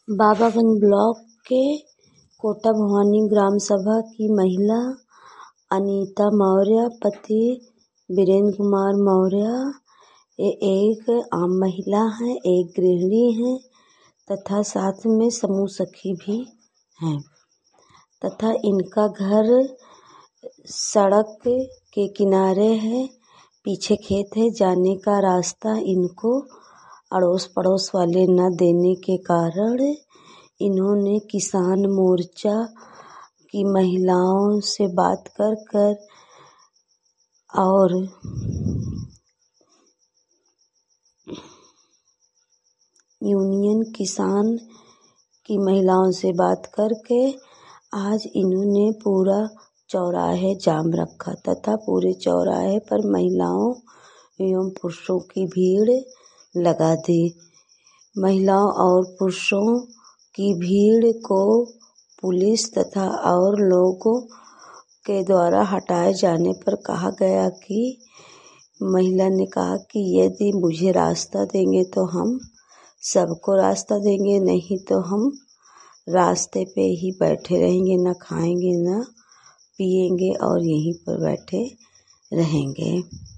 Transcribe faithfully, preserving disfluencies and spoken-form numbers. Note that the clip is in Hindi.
बाबागंज ब्लॉक के कोटा भवानी ग्राम सभा की महिला अनीता मौर्य, पति वीरेंद्र कुमार मौर्य, ये एक आम महिला हैं, एक गृहिणी हैं तथा साथ में समूह सखी भी हैं तथा इनका घर सड़क के किनारे है। पीछे खेत है। जाने का रास्ता इनको अड़ोस पड़ोस वाले न देने के कारण इन्होंने किसान मोर्चा की महिलाओं से बात कर कर और यूनियन किसान की महिलाओं से बात करके आज इन्होंने पूरा चौराहे जाम रखा तथा पूरे चौराहे पर महिलाओं एवं पुरुषों की भीड़ लगा दी। महिलाओं और पुरुषों की भीड़ को पुलिस तथा और लोगों के द्वारा हटाए जाने पर कहा गया कि महिला ने कहा कि यदि मुझे रास्ता देंगे तो हम सबको रास्ता देंगे, नहीं तो हम रास्ते पे ही बैठे रहेंगे, न खाएंगे न पिएंगे और यहीं पर बैठे रहेंगे।